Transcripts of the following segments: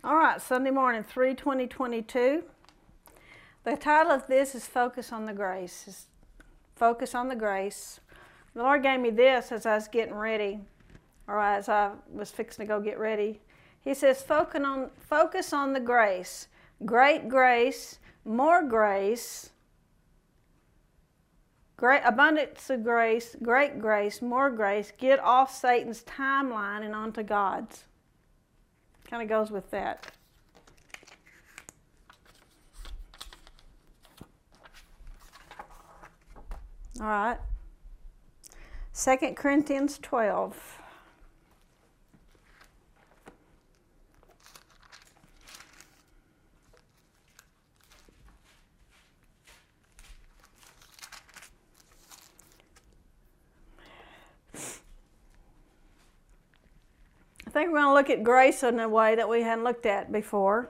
All right, Sunday morning, 3/20/22. The title of this is Focus on the Grace. Focus on the Grace. The Lord gave me this as I was getting ready, or as I was fixing to go get ready. He says, focus on the grace. Great grace, more grace, great abundance of grace, great grace, more grace. Get off Satan's timeline and onto God's. Kind of goes with that. All right. 2 Corinthians 12. I think we're going to look at grace in a way that we hadn't looked at before.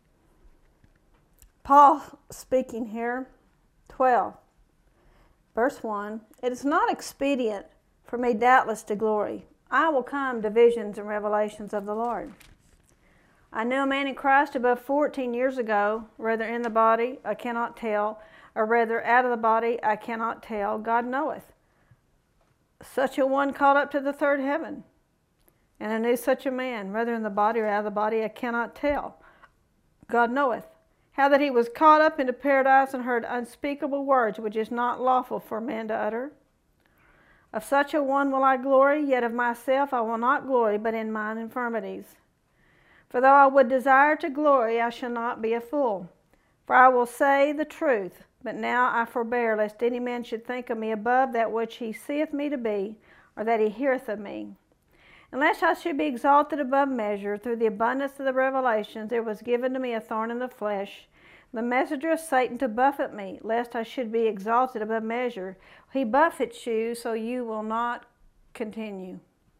Paul speaking here, 12, verse 1. It is not expedient for me doubtless to glory. I will come to visions and revelations of the Lord. I knew a man in Christ above 14 years ago, whether in the body, I cannot tell, or whether out of the body, I cannot tell. God knoweth. Such a one caught up to the third heaven. And I knew such a man, whether in the body or out of the body, I cannot tell. God knoweth. How that he was caught up into paradise and heard unspeakable words, which is not lawful for man to utter. Of such a one will I glory, yet of myself I will not glory, but in mine infirmities. For though I would desire to glory, I shall not be a fool. For I will say the truth, but now I forbear, lest any man should think of me above that which he seeth me to be, or that he heareth of me. Unless I should be exalted above measure, through the abundance of the revelations, there was given to me a thorn in the flesh, the messenger of Satan to buffet me, lest I should be exalted above measure. He buffets you, so you will not continue.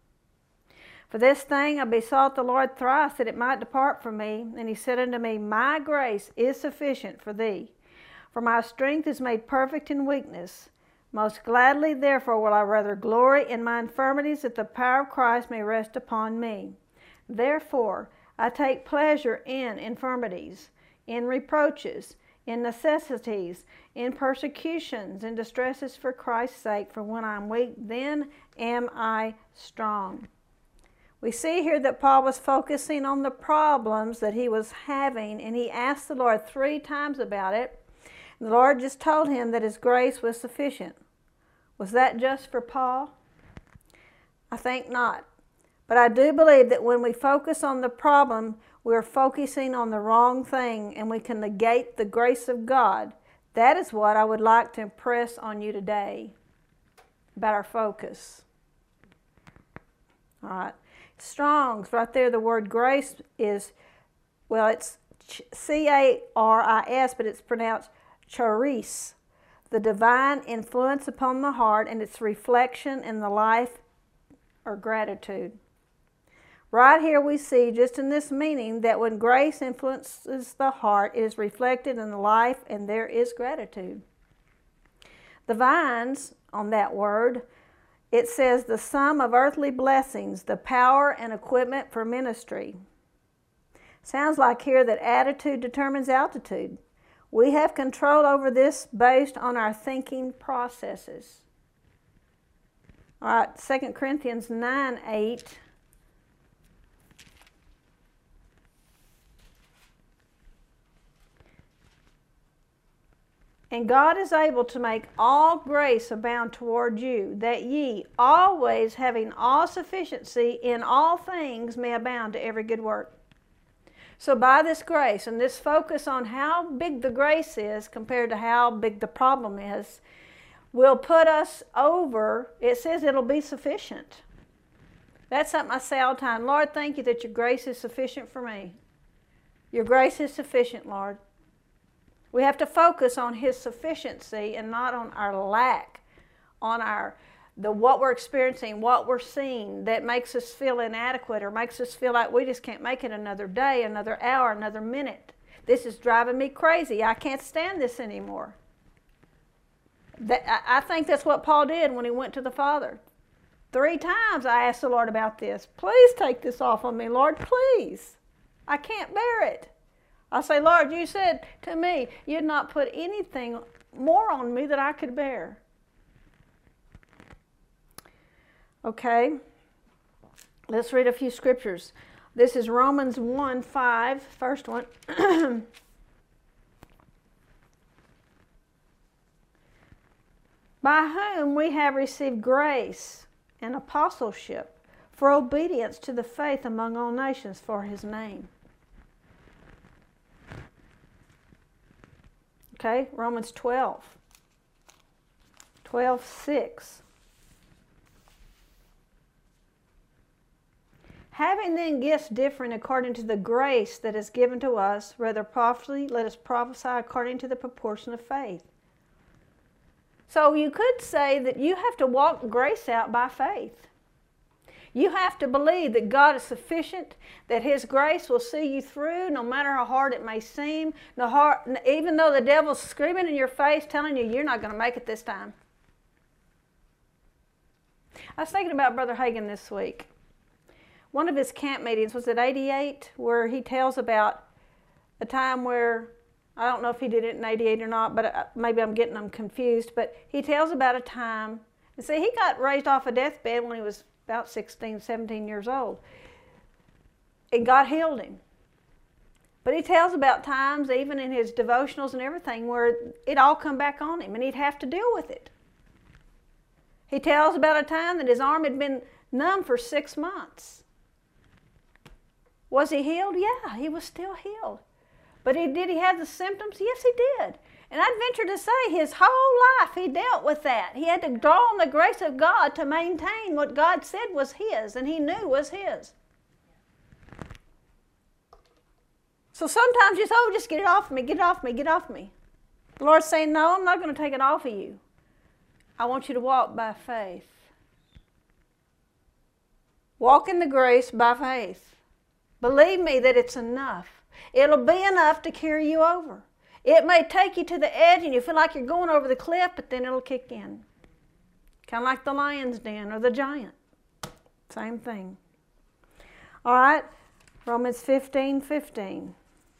For this thing I besought the Lord thrice, that it might depart from me. And he said unto me, My grace is sufficient for thee, for my strength is made perfect in weakness. Most gladly, therefore, will I rather glory in my infirmities, that the power of Christ may rest upon me. Therefore, I take pleasure in infirmities, in reproaches, in necessities, in persecutions, in distresses for Christ's sake. For when I am weak, then am I strong. We see here that Paul was focusing on the problems that he was having, and he asked the Lord 3 times about it. The Lord just told him that his grace was sufficient. Was that just for Paul? I think not. But I do believe that when we focus on the problem, we're focusing on the wrong thing, and we can negate the grace of God. That is what I would like to impress on you today about our focus. All right. Strong's, right there, the word grace is, well, it's C-A-R-I-S, but it's pronounced charis, the divine influence upon the heart and its reflection in the life or gratitude. Right here we see, just in this meaning, that when grace influences the heart, it is reflected in the life and there is gratitude. The vines, on that word, it says the sum of earthly blessings, the power and equipment for ministry. Sounds like here that attitude determines altitude. We have control over this based on our thinking processes. All right, 2 Corinthians 9:8. And God is able to make all grace abound toward you, that ye, always having all sufficiency in all things, may abound to every good work. So by this grace and this focus on how big the grace is compared to how big the problem is, will put us over. It says it'll be sufficient. That's something I say all the time. Lord, thank you that your grace is sufficient for me. Your grace is sufficient, Lord. We have to focus on His sufficiency and not on our lack, on what we're experiencing, what we're seeing that makes us feel inadequate or makes us feel like we just can't make it another day, another hour, another minute. This is driving me crazy. I can't stand this anymore. I think that's what Paul did when he went to the Father. 3 times I asked the Lord about this. Please take this off of me, Lord, please. I can't bear it. I say, Lord, you said to me you'd not put anything more on me that I could bear. Okay, let's read a few scriptures. This is Romans 1:5, first one. By whom we have received grace and apostleship for obedience to the faith among all nations for his name. Okay, Romans 12:6. Having then gifts different according to the grace that is given to us, whether prophecy, let us prophesy according to the proportion of faith. So you could say that you have to walk grace out by faith. You have to believe that God is sufficient, that his grace will see you through no matter how hard it may seem, even though the devil's screaming in your face telling you you're not going to make it this time. I was thinking about Brother Hagin this week. One of his camp meetings was at 88, where he tells about a time where, I don't know if he did it in 88 or not, but maybe I'm getting them confused, but he tells about a time, and see, he got raised off a deathbed when he was about 16, 17 years old, and God healed him. But he tells about times, even in his devotionals and everything, where it all come back on him, and he'd have to deal with it. He tells about a time that his arm had been numb for 6 months. Was he healed? Yeah, he was still healed. But did he have the symptoms? Yes, he did. And I'd venture to say his whole life he dealt with that. He had to draw on the grace of God to maintain what God said was his and he knew was his. So sometimes you say, oh, just get it off me, get it off me, get it off me. The Lord's saying, no, I'm not going to take it off of you. I want you to walk by faith. Walk in the grace by faith. Believe me that it's enough. It'll be enough to carry you over. It may take you to the edge and you feel like you're going over the cliff, but then it'll kick in. Kind of like the lion's den or the giant. Same thing. All right, Romans 15:15.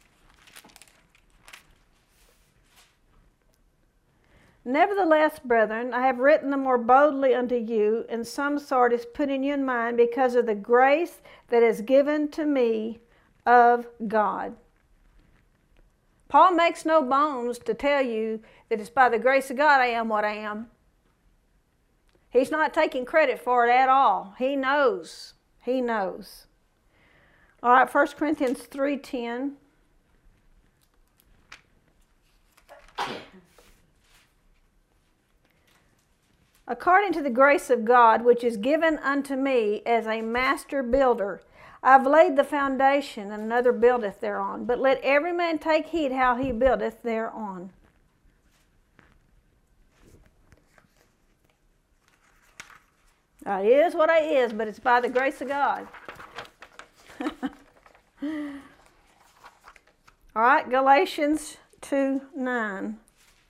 Nevertheless, brethren, I have written the more boldly unto you, and some sort is put in you in mind because of the grace that is given to me of God. Paul makes no bones to tell you that it's by the grace of God I am what I am. He's not taking credit for it at all. He knows. He knows. All right, 1 Corinthians 3:10. According to the grace of God, which is given unto me as a master builder, I've laid the foundation, and another buildeth thereon. But let every man take heed how he buildeth thereon. It is what it is, but it's by the grace of God. All right, Galatians 2:9.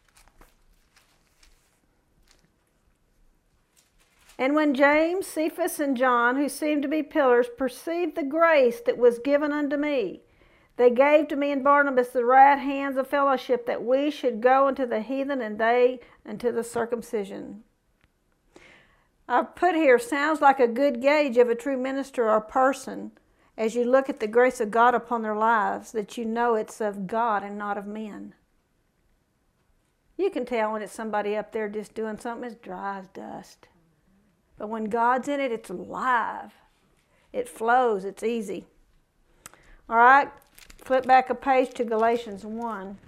And when James, Cephas, and John, who seemed to be pillars, perceived the grace that was given unto me, they gave to me and Barnabas the right hands of fellowship, that we should go unto the heathen, and they unto the circumcision. I've put here, sounds like a good gauge of a true minister or person, as you look at the grace of God upon their lives, that you know it's of God and not of men. You can tell when it's somebody up there just doing something as dry as dust. But when God's in it, it's alive. It flows. It's easy. All right. Flip back a page to Galatians 1.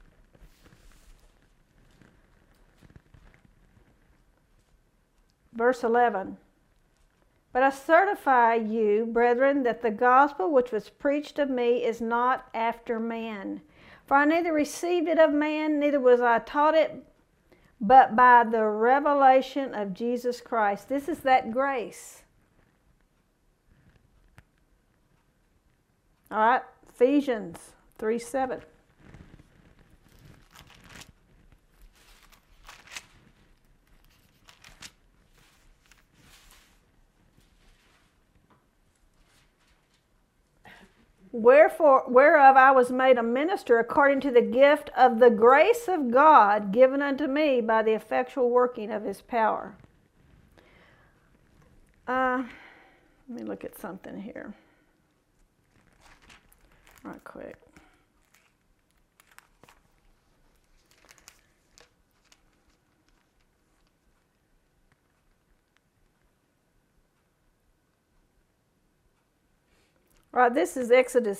Verse 11. But I certify you, brethren, that the gospel which was preached of me is not after man. For I neither received it of man, neither was I taught it, but by the revelation of Jesus Christ. This is that grace. All right, Ephesians 3:7. Wherefore, whereof I was made a minister according to the gift of the grace of God given unto me by the effectual working of his power. Let me look at something here. Right quick. Right, this is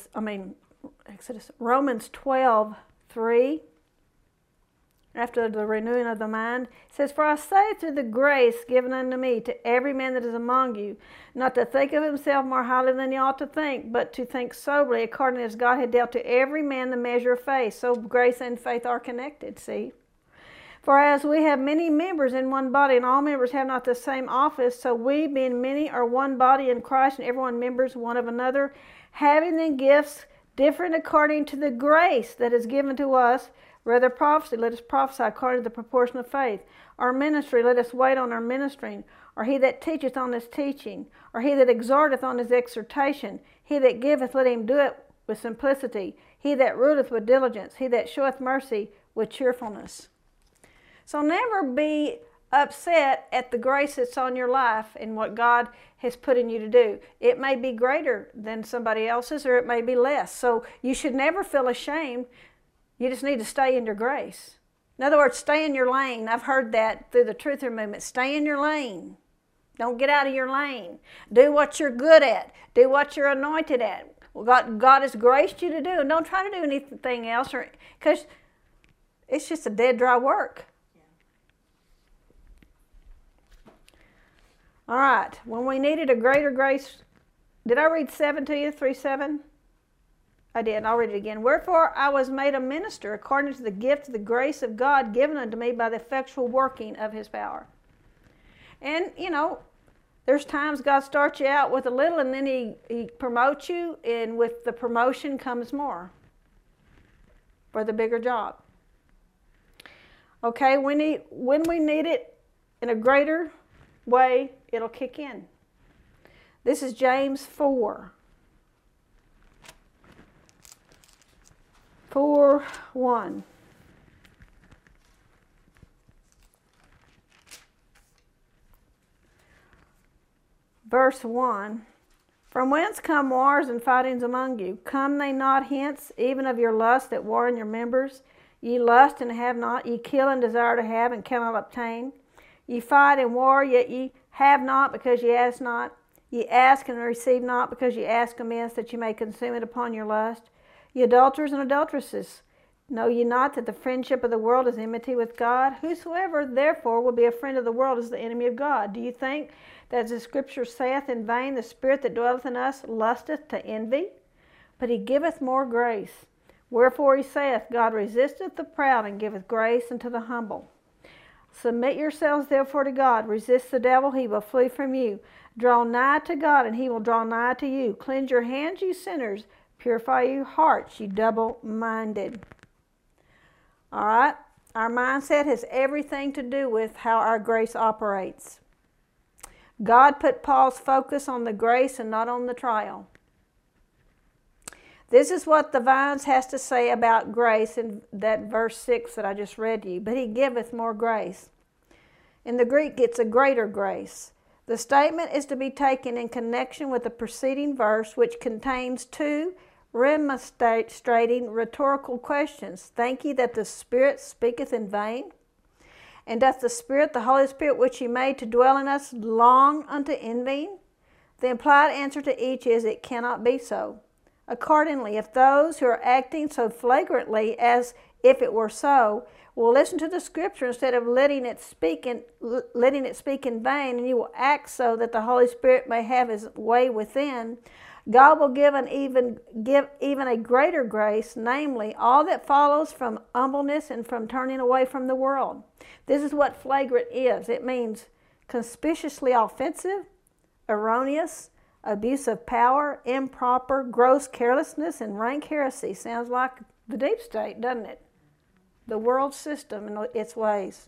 Romans 12:3. After the renewing of the mind, it says, "For I say through the grace given unto me to every man that is among you, not to think of himself more highly than he ought to think, but to think soberly, according as God had dealt to every man the measure of faith." So grace and faith are connected, see? "For as we have many members in one body, and all members have not the same office, so we, being many, are one body in Christ, and everyone members one of another, having then gifts different according to the grace that is given to us. Rather prophecy, let us prophesy according to the proportion of faith. Or ministry, let us wait on our ministering. Or he that teacheth on his teaching. Or he that exhorteth on his exhortation. He that giveth, let him do it with simplicity. He that ruleth with diligence. He that showeth mercy with cheerfulness." So never be upset at the grace that's on your life and what God has put in you to do. It may be greater than somebody else's, or it may be less. So you should never feel ashamed. You just need to stay in your grace. In other words, stay in your lane. I've heard that through the Truther movement. Stay in your lane. Don't get out of your lane. Do what you're good at. Do what you're anointed at. God has graced you to do. And don't try to do anything else, because it's just a dead, dry work. All right, when we needed a greater grace, did I read 7 to you, 3:7? I did, I'll read it again. "Wherefore I was made a minister according to the gift of the grace of God given unto me by the effectual working of his power." And, there's times God starts you out with a little, and then he promotes you, and with the promotion comes more for the bigger job. Okay, when we need it in a greater way, it'll kick in. This is James 4:1. Verse 1. "From whence come wars and fightings among you? Come they not hence, even of your lust that war in your members? Ye lust and have not, ye kill and desire to have and cannot obtain. Ye fight and war, yet ye have not, because ye ask not. Ye ask and receive not, because ye ask amiss, that ye may consume it upon your lust. Ye adulterers and adulteresses, know ye not that the friendship of the world is enmity with God? Whosoever therefore will be a friend of the world is the enemy of God. Do you think that, as the Scripture saith, in vain the Spirit that dwelleth in us lusteth to envy? But he giveth more grace. Wherefore he saith, God resisteth the proud, and giveth grace unto the humble. Submit yourselves therefore to God. Resist the devil, he will flee from you. Draw nigh to God, and he will draw nigh to you. Cleanse your hands, you sinners. Purify your hearts, you double-minded." All right? Our mindset has everything to do with how our grace operates. God put Paul's focus on the grace and not on the trial. This is what the Vines has to say about grace in that verse 6 that I just read to you. "But he giveth more grace." In the Greek, it's a greater grace. The statement is to be taken in connection with the preceding verse, which contains two remonstrating rhetorical questions. "Think ye that the Spirit speaketh in vain? And doth the Spirit, the Holy Spirit, which he made to dwell in us, long unto envying?" The implied answer to each is, it cannot be so. Accordingly, if those who are acting so flagrantly as if it were so will listen to the Scripture instead of letting it speak in vain, and you will act so that the Holy Spirit may have his way within, God will give even a greater grace, namely, all that follows from humbleness and from turning away from the world. This is what flagrant is. It means conspicuously offensive, erroneous, abuse of power, improper, gross carelessness, and rank heresy. Sounds like the deep state, doesn't it? The world system and its ways.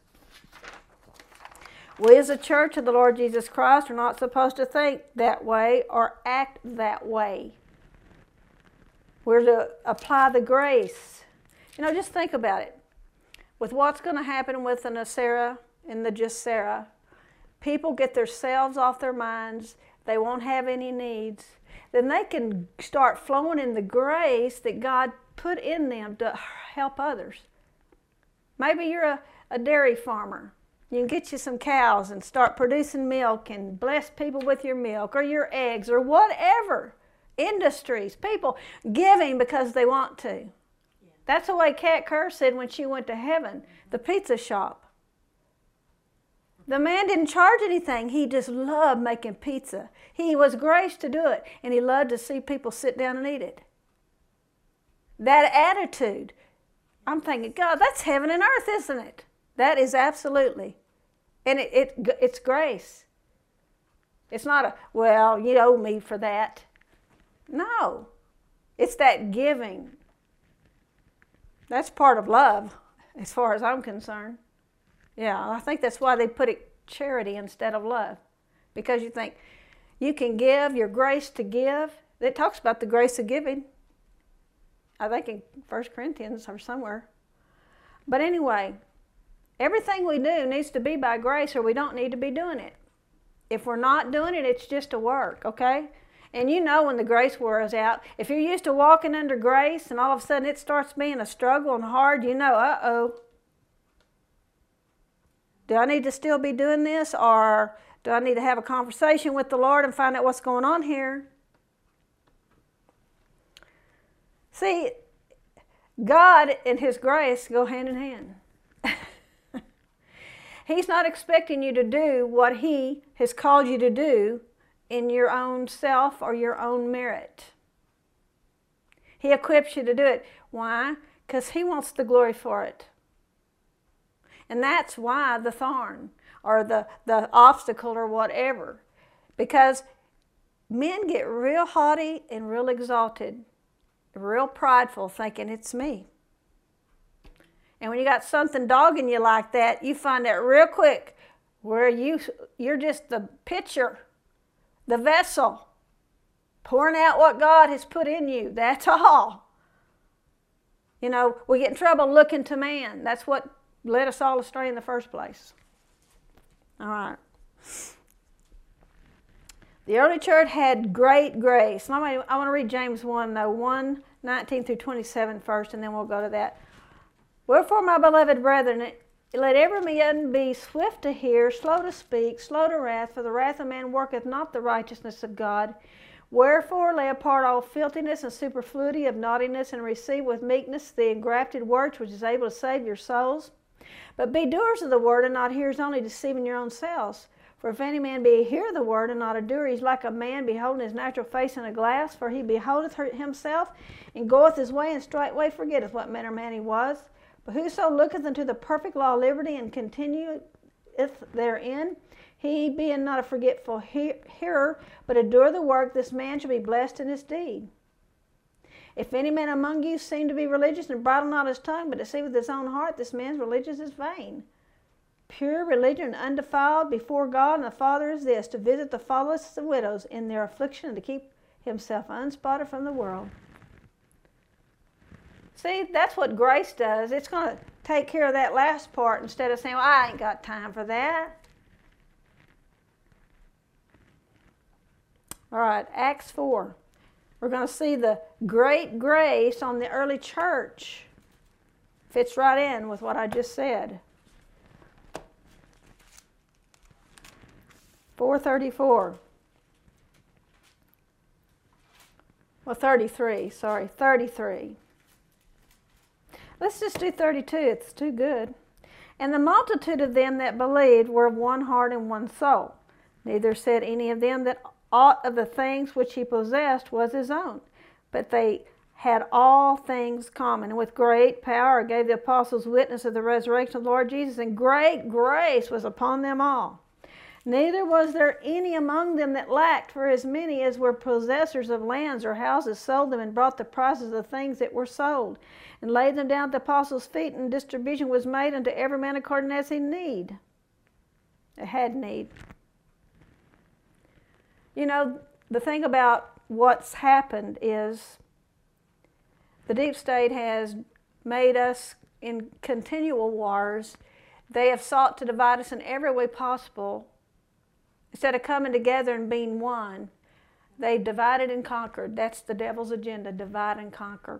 We as a church of the Lord Jesus Christ are not supposed to think that way or act that way. We're to apply the grace. You know, just think about it. With what's going to happen with the Sarah and the just Sarah, people get themselves off their minds. They won't have any needs. Then they can start flowing in the grace that God put in them to help others. Maybe you're a dairy farmer. You can get you some cows and start producing milk and bless people with your milk or your eggs or whatever. Industries, people giving because they want to. Yeah. That's the way Kat Kerr said when she went to heaven, the pizza shop. The man didn't charge anything. He just loved making pizza. He was graced to do it, and he loved to see people sit down and eat it. That attitude, I'm thinking, God, that's heaven and earth, isn't it? That is absolutely. And it's grace. It's not a, well, you owe me for that. No. It's that giving. That's part of love, as far as I'm concerned. Yeah, I think that's why they put it charity instead of love. Because you think, you can give, your grace to give. It talks about the grace of giving. I think in 1 Corinthians or somewhere. But anyway, everything we do needs to be by grace or we don't need to be doing it. If we're not doing it, it's just a work, okay? And you know when the grace wears out. If you're used to walking under grace and all of a sudden it starts being a struggle and hard, you know, uh-oh. Do I need to still be doing this, or do I need to have a conversation with the Lord and find out what's going on here? See, God and His grace go hand in hand. He's not expecting you to do what He has called you to do in your own self or your own merit. He equips you to do it. Why? Because He wants the glory for it. And that's why the thorn or the obstacle or whatever. Because men get real haughty and real exalted, real prideful, thinking it's me. And when you got something dogging you like that, you find out real quick where you're just the pitcher, the vessel, pouring out what God has put in you. That's all. You know, we get in trouble looking to man. That's what led us all astray in the first place. All right. The early church had great grace. I want to read James 1, though, 1:19 through 27 first, and then we'll go to that. Wherefore, my beloved brethren, let every man be swift to hear, slow to speak, slow to wrath, for the wrath of man worketh not the righteousness of God. Wherefore, lay apart all filthiness and superfluity of naughtiness, and receive with meekness the engrafted word which is able to save your souls. But be doers of the word, and not hearers only, deceiving your own selves. For if any man be a hearer of the word, and not a doer, he is like a man beholding his natural face in a glass. For he beholdeth himself, and goeth his way, and straightway forgetteth what manner of man he was. But whoso looketh unto the perfect law of liberty, and continueth therein, he being not a forgetful hearer, but a doer of the work, this man shall be blessed in his deed. If any man among you seem to be religious, and bridle not his tongue, but deceiveth his own heart, this man's religion is vain. Pure religion, undefiled before God and the Father, is this, to visit the fatherless and widows in their affliction, and to keep himself unspotted from the world. See, that's what grace does. It's going to take care of that last part instead of saying, well, I ain't got time for that. All right, Acts 4. We're going to see the great grace on the early church. Fits right in with what I just said. 4:34. Well, 33. Sorry, 33. Let's just do 32. It's too good. And the multitude of them that believed were of one heart and one soul. Neither said any of them that aught of the things which he possessed was his own, but they had all things common. And with great power gave the apostles witness of the resurrection of the Lord Jesus, and great grace was upon them all. Neither was there any among them that lacked, for as many as were possessors of lands or houses sold them, and brought the prices of the things that were sold, and laid them down at the apostles' feet, and distribution was made unto every man according as he had need. You know, the thing about what's happened is The deep state has made us in continual wars. They have sought to divide us in every way possible. Instead of coming together and being one, they've divided and conquered. That's the devil's agenda, divide and conquer.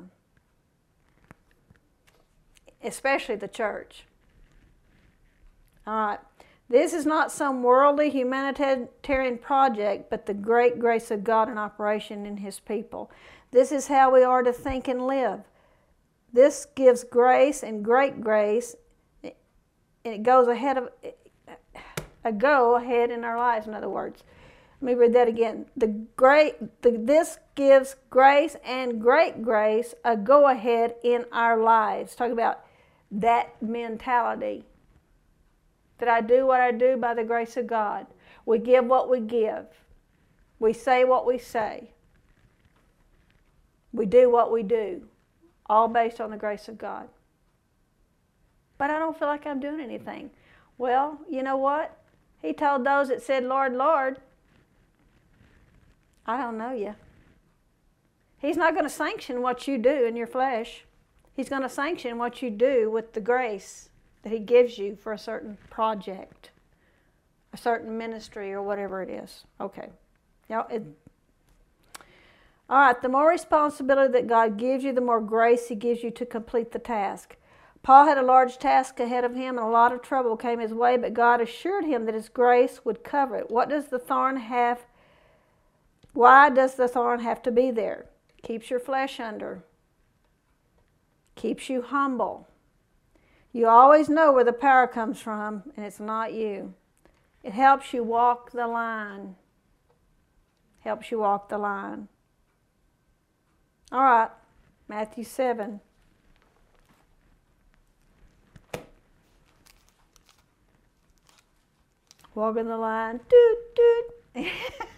Especially the church. All right. This is not some worldly humanitarian project, but the great grace of God in operation in His people. This is how we are to think and live. This gives grace and great grace, and it goes ahead of a go ahead in our lives. In other words, let me read that again. This gives grace and great grace, a go ahead in our lives. Talk about that mentality. That I do what I do by the grace of God. We give what we give. We say what we say. We do what we do. All based on the grace of God. But I don't feel like I'm doing anything. Well, you know what? He told those that said, Lord, Lord, I don't know you. He's not going to sanction what you do in your flesh. He's going to sanction what you do with the grace that He gives you for a certain project, a certain ministry, or whatever it is. Okay. All right, the more responsibility that God gives you, the more grace He gives you to complete the task. Paul had a large task ahead of him, and a lot of trouble came his way, but God assured him that His grace would cover it. Why does the thorn have to be there? Keeps your flesh under. Keeps you humble. You always know where the power comes from, and it's not you. It helps you walk the line. Helps you walk the line. All right, Matthew 7. Walking the line. Doot, doot.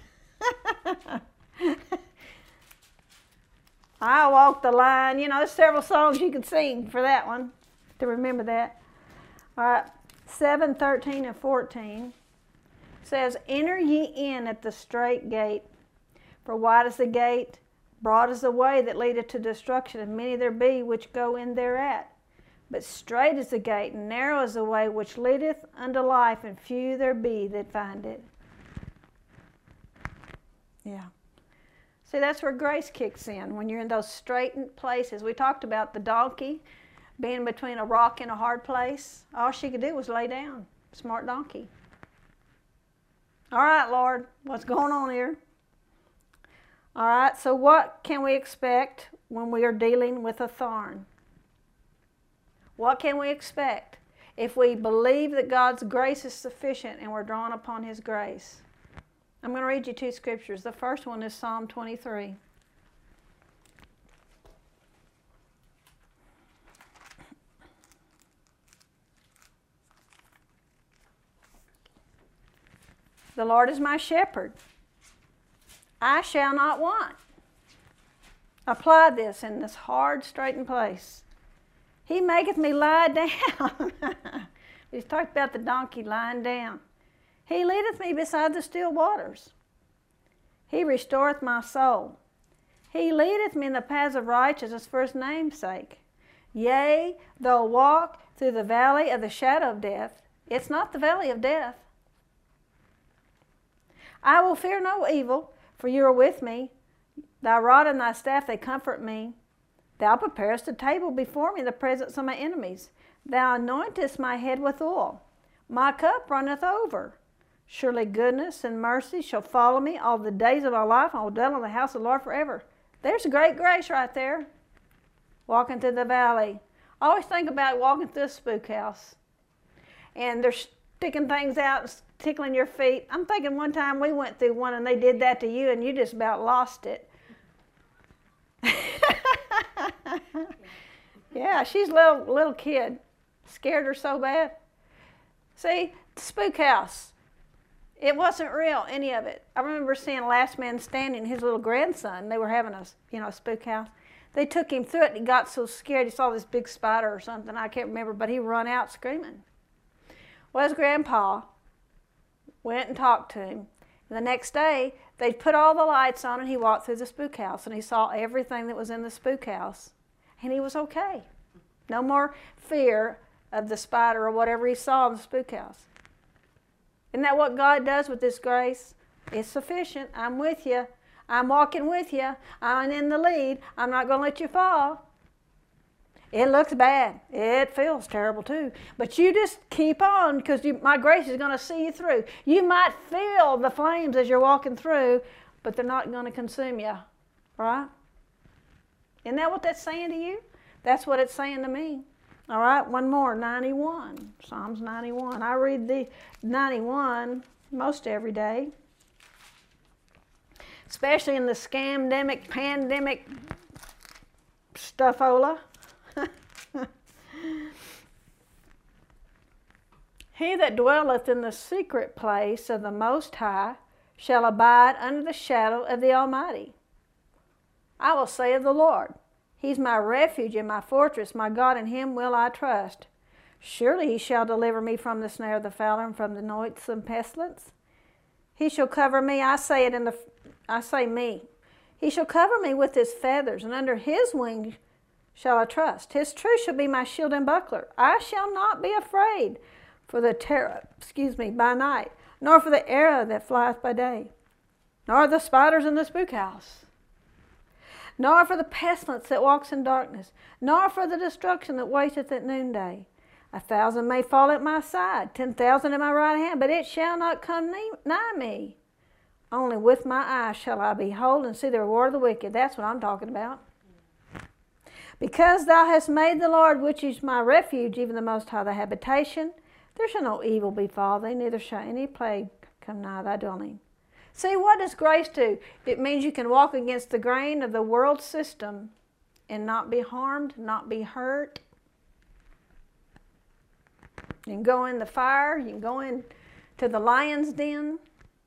I walk the line. You know, there's several songs you could sing for that one to remember that. All right, 7, 13, and 14 says, Enter ye in at the strait gate, for wide is the gate, broad is the way that leadeth to destruction, and many there be which go in thereat. But strait is the gate, and narrow is the way which leadeth unto life, and few there be that find it. Yeah. See, that's where grace kicks in, when you're in those straitened places. We talked about the donkey being between a rock and a hard place. All she could do was lay down. Smart donkey. All right, Lord, what's going on here? All right, so what can we expect when we are dealing with a thorn? What can we expect if we believe that God's grace is sufficient and we're drawn upon His grace? I'm going to read you 2 scriptures. The first one is Psalm 23. The Lord is my shepherd. I shall not want. Apply this in this hard, straitened place. He maketh me lie down. He's talked about the donkey lying down. He leadeth me beside the still waters. He restoreth my soul. He leadeth me in the paths of righteousness for His name's sake. Yea, though I walk through the valley of the shadow of death, it's not the valley of death. I will fear no evil, for you are with me. Thy rod and thy staff, they comfort me. Thou preparest a table before me in the presence of my enemies. Thou anointest my head with oil. My cup runneth over. Surely goodness and mercy shall follow me all the days of my life. I will dwell in the house of the Lord forever. There's a great grace right there. Walking through the valley. I always think about walking through a spook house. And they're sticking things out, tickling your feet. I'm thinking one time we went through one and they did that to you and you just about lost it. Yeah, she's a little kid. Scared her so bad. See, the spook house. It wasn't real, any of it. I remember seeing Last Man Standing, his little grandson. They were having a spook house. They took him through it and he got so scared he saw this big spider or something. I can't remember, but he run out screaming. Well, his grandpa went and talked to him. And the next day, they put all the lights on and he walked through the spook house and he saw everything that was in the spook house. And he was okay. No more fear of the spider or whatever he saw in the spook house. Isn't that what God does with this grace? It's sufficient. I'm with you. I'm walking with you. I'm in the lead. I'm not going to let you fall. It looks bad. It feels terrible too. But you just keep on because my grace is going to see you through. You might feel the flames as you're walking through, but they're not going to consume you. Right? Isn't that what that's saying to you? That's what it's saying to me. All right, one more, 91. Psalms 91. I read the 91 most every day. Especially in the scamdemic, pandemic stuffola. He that dwelleth in the secret place of the Most High shall abide under the shadow of the Almighty. I will say of the Lord, He's my refuge and my fortress, my God, in Him will I trust. Surely He shall deliver me from the snare of the fowler and from the noisome pestilence. He shall cover me, I say me. He shall cover me with His feathers, and under His wings shall I trust. His truth shall be my shield and buckler. I shall not be afraid for the terror, by night, nor for the arrow that flieth by day, nor the spiders in the spook house, nor for the pestilence that walks in darkness, nor for the destruction that wasteth at noonday. 1,000 may fall at my side, 10,000 at my right hand, but it shall not come nigh me. Only with my eyes shall I behold and see the reward of the wicked. That's what I'm talking about. Because thou hast made the Lord, which is my refuge, even the Most High, thy habitation, there shall no evil befall thee, neither shall any plague come nigh thy dwelling. See, what does grace do? It means you can walk against the grain of the world system and not be harmed, not be hurt. You can go in the fire. You can go into the lion's den.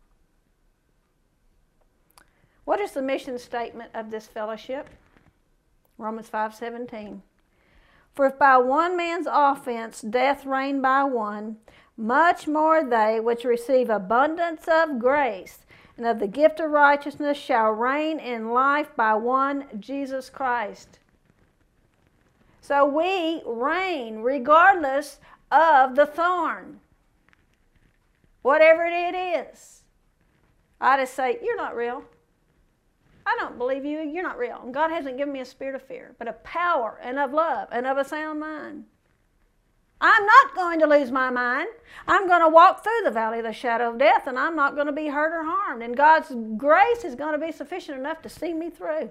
What is the mission statement of this fellowship? Romans 5:17. For if by one man's offense death reigned by one, much more they which receive abundance of grace and of the gift of righteousness shall reign in life by one Jesus Christ. So we reign regardless of the thorn, whatever it is. I just say, you're not real. I don't believe you. You're not real. And God hasn't given me a spirit of fear, but of power and of love and of a sound mind. I'm not going to lose my mind. I'm going to walk through the valley of the shadow of death, and I'm not going to be hurt or harmed. And God's grace is going to be sufficient enough to see me through.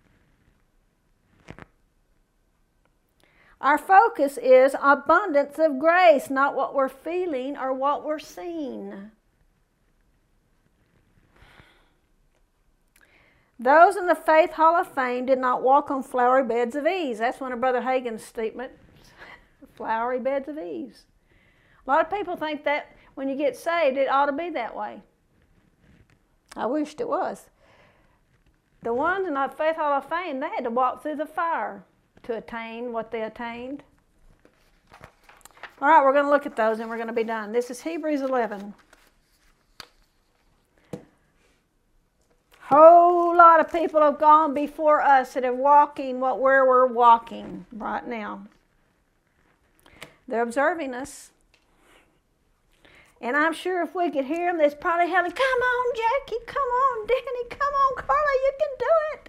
Our focus is abundance of grace, not what we're feeling or what we're seeing. Those in the Faith Hall of Fame did not walk on flowery beds of ease. That's one of Brother Hagin's statements, flowery beds of ease. A lot of people think that when you get saved, it ought to be that way. I wished it was. The ones in the Faith Hall of Fame, they had to walk through the fire to attain what they attained. All right, we're going to look at those and we're going to be done. This is Hebrews 11. Whole lot of people have gone before us that are walking where we're walking right now. They're observing us. And I'm sure if we could hear them, they're probably yelling, come on, Jackie, come on, Danny, come on, Carla, you can do it.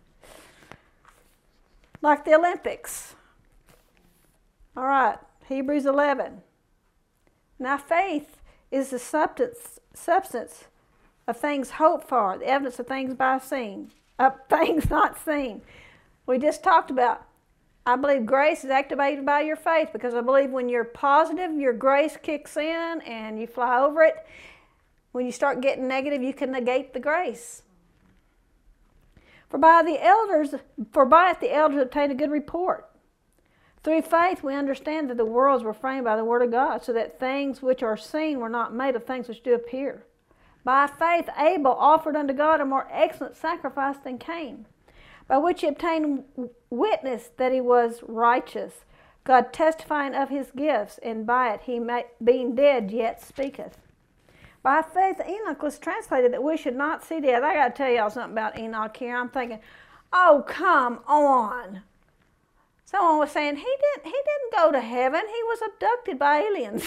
Like the Olympics. All right, Hebrews 11. Now faith is the substance of things hoped for, the evidence of things of things not seen. We just talked about, I believe grace is activated by your faith, because I believe when you're positive, your grace kicks in and you fly over it. When you start getting negative, you can negate the grace. For by it the elders obtained a good report. Through faith we understand that the worlds were framed by the word of God, so that things which are seen were not made of things which do appear. By faith Abel offered unto God a more excellent sacrifice than Cain, by which he obtained witness that he was righteous, God testifying of his gifts, and by it he, being dead, yet speaketh. By faith Enoch was translated that we should not see death. I got to tell y'all something about Enoch here. I'm thinking, oh, come on. Someone was saying he didn't go to heaven. He was abducted by aliens.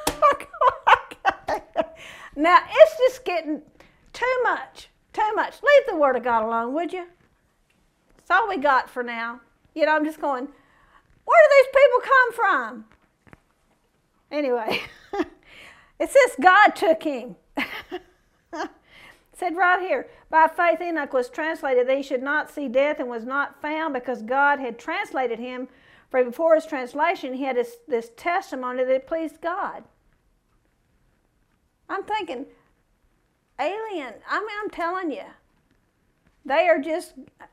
Now it's just getting too much. Too much. Leave the Word of God alone, would you? That's all we got for now. You know, I'm just going, where do these people come from? Anyway, it says God took him. It said right here, by faith Enoch was translated that he should not see death and was not found because God had translated him. For before his translation, he had this testimony that it pleased God. I'm thinking, alien, I'm telling you, they are just,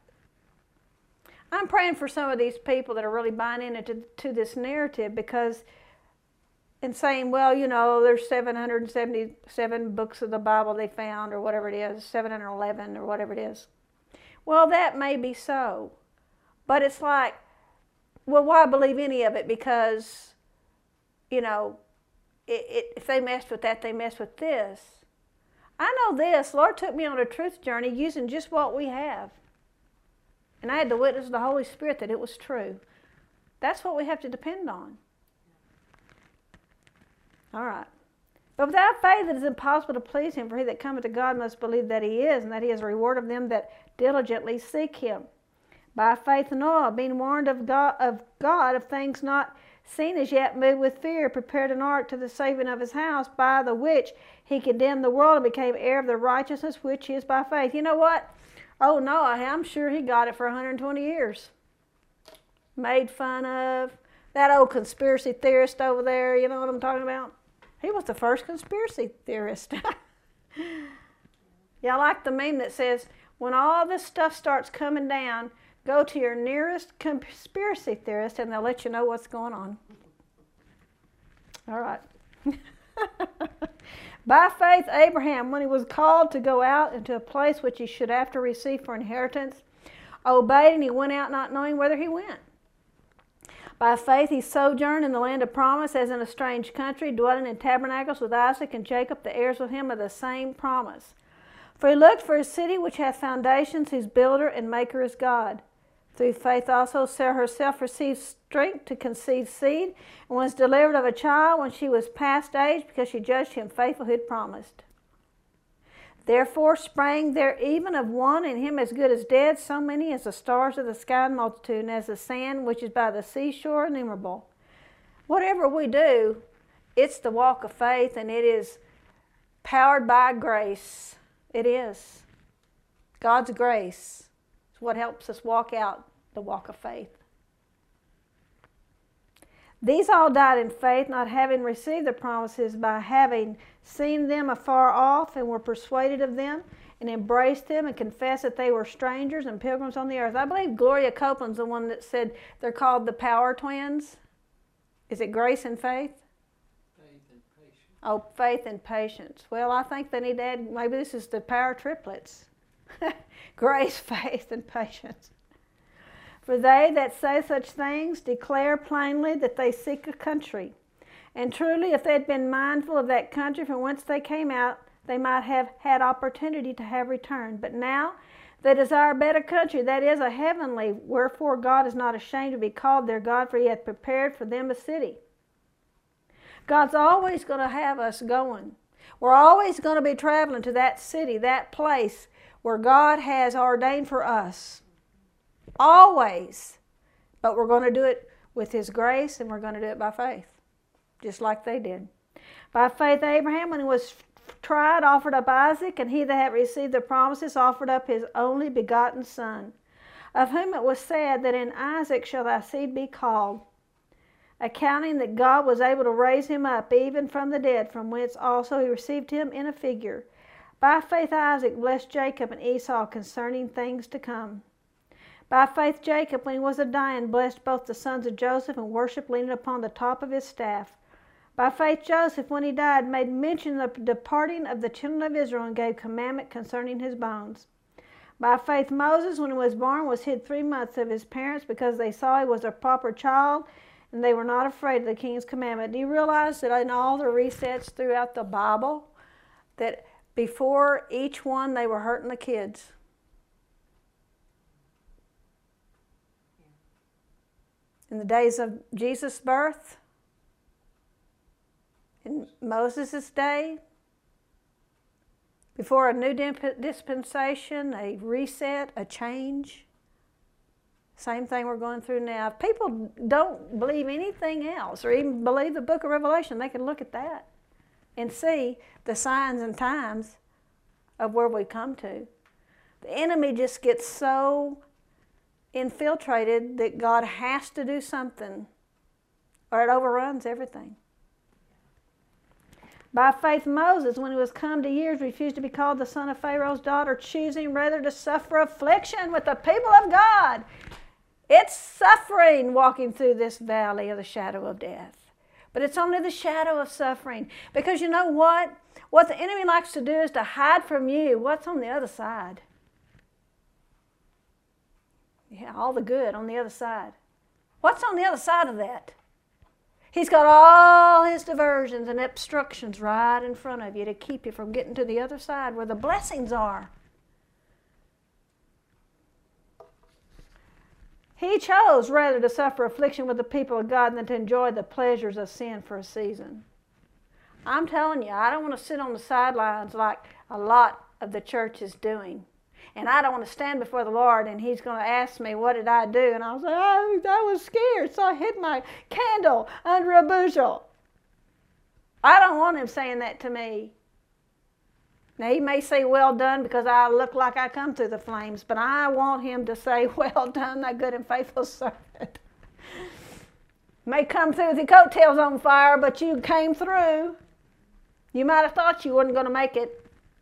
I'm praying for some of these people that are really buying into this narrative because, and saying, well, you know, there's 777 books of the Bible they found or whatever it is, 711 or whatever it is. Well, that may be so, but it's like, well, why believe any of it? Because, you know, if they messed with that, they messed with this. I know this, Lord took me on a truth journey using just what we have. And I had to witness the Holy Spirit that it was true. That's what we have to depend on. All right. But without faith it is impossible to please him, for he that cometh to God must believe that he is, and that he is a reward of them that diligently seek him. By faith Noah, being warned of God of things not seen as yet, moved with fear, prepared an ark to the saving of his house, by the which he condemned the world and became heir of the righteousness which is by faith. You know what? Oh, no, I'm sure he got it for 120 years. Made fun of. That old conspiracy theorist over there, you know what I'm talking about? He was the first conspiracy theorist. Yeah, I like the meme that says, when all this stuff starts coming down, go to your nearest conspiracy theorist and they'll let you know what's going on. All right. By faith, Abraham, when he was called to go out into a place which he should after receive for inheritance, obeyed, and he went out not knowing whither he went. By faith, he sojourned in the land of promise as in a strange country, dwelling in tabernacles with Isaac and Jacob, the heirs with him of the same promise. For he looked for a city which hath foundations, whose builder and maker is God. Through faith also Sarah herself received strength to conceive seed, and was delivered of a child when she was past age, because she judged him faithful who had promised. Therefore sprang there even of one, and him as good as dead, so many as the stars of the sky in multitude, and as the sand which is by the seashore innumerable. Whatever we do, it's the walk of faith, and it is powered by grace. It is. God's grace is what helps us walk out the walk of faith. These all died in faith, not having received the promises, by having seen them afar off, and were persuaded of them, and embraced them, and confessed that they were strangers and pilgrims on the earth. I believe Gloria Copeland's the one that said they're called the Power Twins. Is it grace and faith? Faith and patience. Oh, faith and patience. Well, I think they need to add, maybe this is the power triplets. Grace, faith, and patience. For they that say such things declare plainly that they seek a country. And truly, if they had been mindful of that country from whence they came out, they might have had opportunity to have returned. But now they desire a better country, that is, a heavenly, wherefore God is not ashamed to be called their God, for he hath prepared for them a city. God's always going to have us going. We're always going to be traveling to that city, that place where God has ordained for us. Always. But we're going to do it with his grace, and we're going to do it by faith, just like they did. By faith Abraham, when he was tried, offered up Isaac, and he that had received the promises offered up his only begotten son, of whom it was said that in Isaac shall thy seed be called, accounting that God was able to raise him up even from the dead, from whence also he received him in a figure. By faith Isaac blessed Jacob and Esau concerning things to come. By faith Jacob, when he was a dying, blessed both the sons of Joseph, and worshipped leaning upon the top of his staff. By faith Joseph, when he died, made mention of the departing of the children of Israel, and gave commandment concerning his bones. By faith Moses, when he was born, was hid 3 months of his parents, because they saw he was a proper child, and they were not afraid of the king's commandment. Do you realize that in all the resets throughout the Bible, that before each one they were hurting the kids? in the days of Jesus' birth, in Moses' day, before a new dispensation, a reset, a change. Same thing we're going through now. If people don't believe anything else or even believe the book of Revelation, they can look at that and see the signs and times of where we come to. The enemy just gets so infiltrated that God has to do something or it overruns everything. By faith, Moses, when he was come to years, refused to be called the son of Pharaoh's daughter, choosing rather to suffer affliction with the people of God. It's suffering walking through this valley of the shadow of death. But it's only the shadow of suffering. Because you know what? What the enemy likes to do is to hide from you what's on the other side. Yeah, all the good on the other side. What's on the other side of that? He's got all his diversions and obstructions right in front of you to keep you from getting to the other side where the blessings are. He chose rather to suffer affliction with the people of God than to enjoy the pleasures of sin for a season. I'm telling you, I don't want to sit on the sidelines like a lot of the church is doing. And I don't want to stand before the Lord and He's going to ask me, what did I do? And I was like, oh, I was scared, so I hid my candle under a bushel. I don't want Him saying that to me. Now, He may say, well done, because I look like I come through the flames, but I want Him to say, well done, thy good and faithful servant. May come through with your coattails on fire, but you came through. You might have thought you weren't going to make it.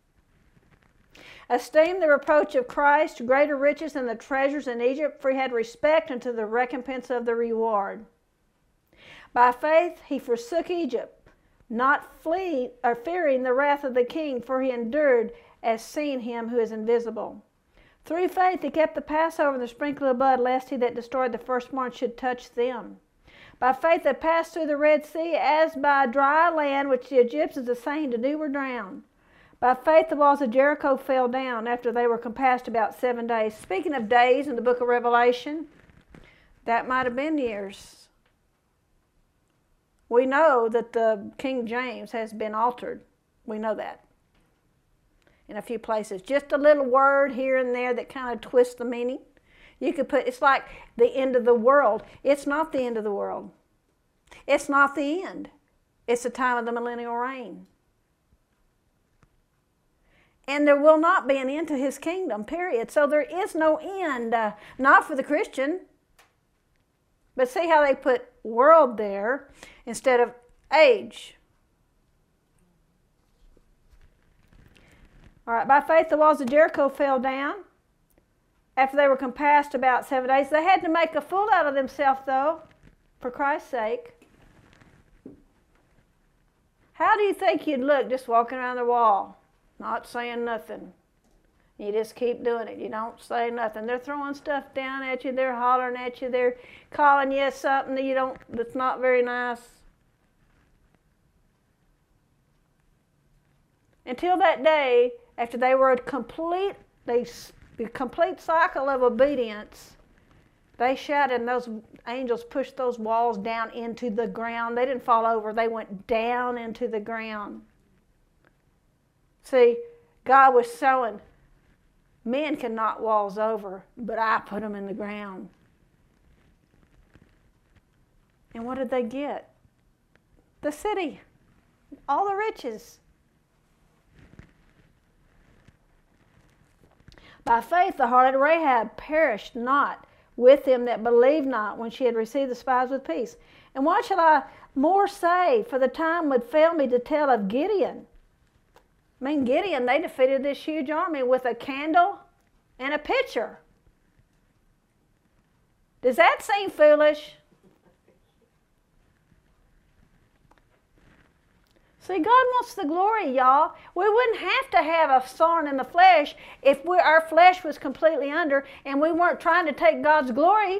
Esteem the reproach of Christ greater riches than the treasures in Egypt, for he had respect unto the recompense of the reward. By faith he forsook Egypt, not fearing the wrath of the king, for he endured as seeing him who is invisible. Through faith he kept the Passover and the sprinkling of blood, lest he that destroyed the firstborn should touch them. By faith they passed through the Red Sea as by dry land, which the Egyptians, the saying to do, were drowned. By faith the walls of Jericho fell down after they were compassed about 7 days. Speaking of days in the book of Revelation, that might have been years. We know that the King James has been altered. We know that in a few places. Just a little word here and there that kind of twists the meaning. You could put, it's like the end of the world. It's not the end of the world. It's not the end. It's the time of the millennial reign. And there will not be an end to his kingdom, period. So there is no end, not for the Christian. But see how they put world there instead of age. All right, by faith the walls of Jericho fell down after they were compassed about 7 days. They had to make a fool out of themselves, though, for Christ's sake. How do you think you'd look just walking around the wall? Not saying nothing. You just keep doing it. You don't say nothing. They're throwing stuff down at you. They're hollering at you. They're calling you something that that's not very nice. Until that day, after they were the complete cycle of obedience, they shouted, and those angels pushed those walls down into the ground. They didn't fall over. They went down into the ground. See, God was showing, men can knock walls over, but I put them in the ground. And what did they get? The city, all the riches. By faith the harlot Rahab perished not with them that believed not, when she had received the spies with peace. And what shall I more say? For the time would fail me to tell of Gideon. I mean, Gideon, they defeated this huge army with a candle and a pitcher. Does that seem foolish? See, God wants the glory, y'all. We wouldn't have to have a thorn in the flesh if our flesh was completely under and we weren't trying to take God's glory.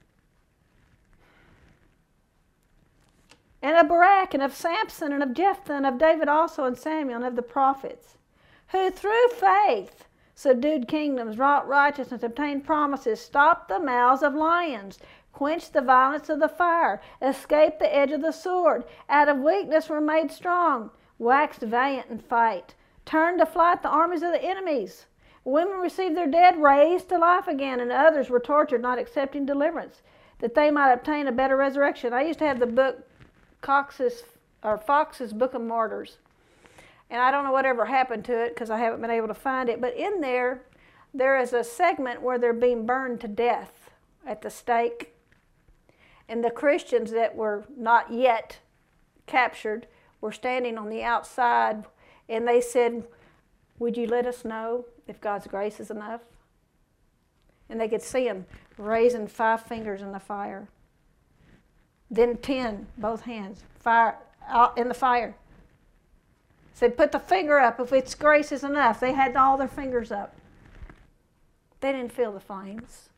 And of Barak, and of Samson, and of Jephthah, and of David also, and Samuel, and of the prophets, who through faith subdued kingdoms, wrought righteousness, obtained promises, stopped the mouths of lions, quenched the violence of the fire, escaped the edge of the sword, out of weakness were made strong, waxed valiant in fight, turned to flight the armies of the enemies. Women received their dead raised to life again, and others were tortured, not accepting deliverance, that they might obtain a better resurrection. I used to have the book Fox's Book of Martyrs, and I don't know whatever happened to it because I haven't been able to find it, but in there is a segment where they're being burned to death at the stake, and the Christians that were not yet captured were standing on the outside, and they said, "Would you let us know if God's grace is enough?" And they could see them raising 5 fingers in the fire. Then 10, both hands, fire out in the fire. Said, "Put the finger up if its grace is enough." They had all their fingers up. They didn't feel the flames.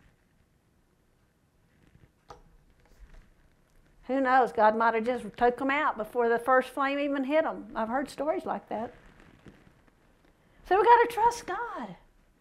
Who knows? God might have just took them out before the first flame even hit them. I've heard stories like that. So we got to trust God.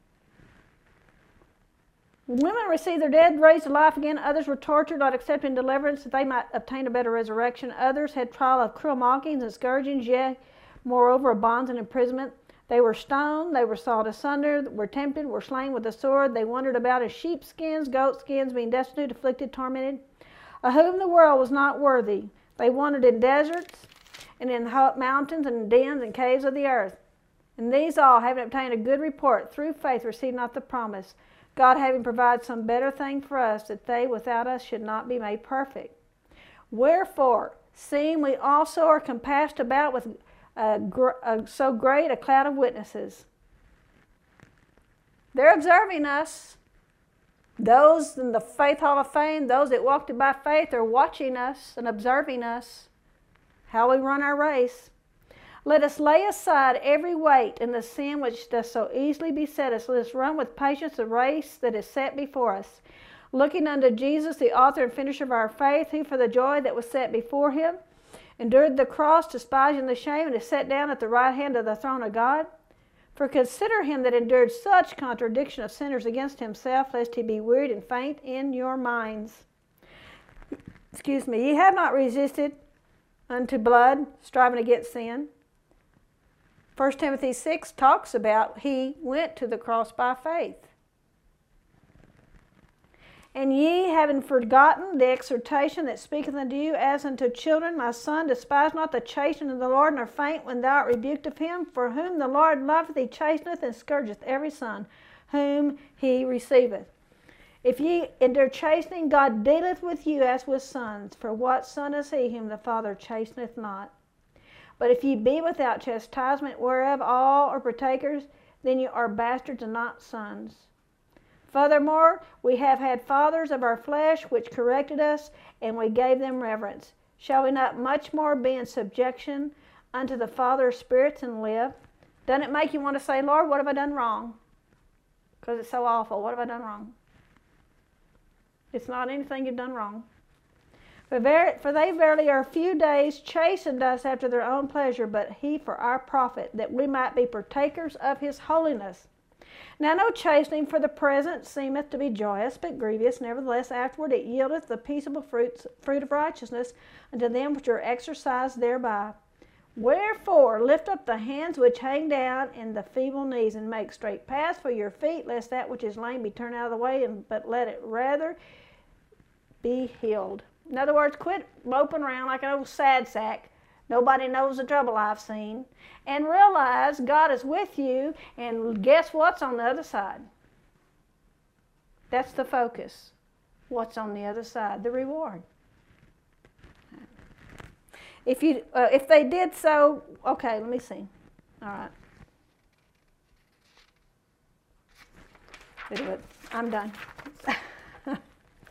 Women received their dead raised to life again. Others were tortured, not accepting deliverance, that they might obtain a better resurrection. Others had trial of cruel mockings and scourgings, yea, moreover, of bonds and imprisonment. They were stoned, they were sawed asunder, were tempted, were slain with the sword. They wandered about as sheepskins, goatskins, being destitute, afflicted, tormented, of whom the world was not worthy. They wandered in deserts, and in mountains, and in dens and caves of the earth. And these all, having obtained a good report, through faith received not the promise, God having provided some better thing for us, that they without us should not be made perfect. Wherefore, seeing we also are compassed about with so great a cloud of witnesses. They're observing us. Those in the Faith Hall of Fame, those that walked it by faith, are watching us and observing us, how we run our race. Let us lay aside every weight and the sin which does so easily beset us. Let us run with patience the race that is set before us, looking unto Jesus, the author and finisher of our faith, who for the joy that was set before him endured the cross, despising the shame, and is set down at the right hand of the throne of God. For consider him that endured such contradiction of sinners against himself, lest he be wearied and faint in your minds. Ye have not resisted unto blood, striving against sin. 1 Timothy 6 talks about he went to the cross by faith. And ye, having forgotten the exhortation that speaketh unto you as unto children, my son, despise not the chastening of the Lord, nor faint when thou art rebuked of him. For whom the Lord loveth, he chasteneth and scourgeth every son whom he receiveth. If ye endure chastening, God dealeth with you as with sons. For what son is he whom the Father chasteneth not? But if ye be without chastisement, whereof all are partakers, then ye are bastards and not sons. Furthermore, we have had fathers of our flesh which corrected us, and we gave them reverence. Shall we not much more be in subjection unto the Father of spirits and live? Doesn't it make you want to say, "Lord, what have I done wrong?" Because it's so awful. What have I done wrong? It's not anything you've done wrong. For they verily are a few days chastened us after their own pleasure, but he for our profit, that we might be partakers of his holiness. Now no chastening for the present seemeth to be joyous, but grievous. Nevertheless afterward it yieldeth the peaceable fruit of righteousness unto them which are exercised thereby. Wherefore lift up the hands which hang down, and the feeble knees, and make straight paths for your feet, lest that which is lame be turned out of the way, but let it rather be healed. In other words, quit moping around like an old sad sack. Nobody knows the trouble I've seen. And realize God is with you, and guess what's on the other side? That's the focus. What's on the other side? The reward. If they did so, okay, let me see. All right. I'm done.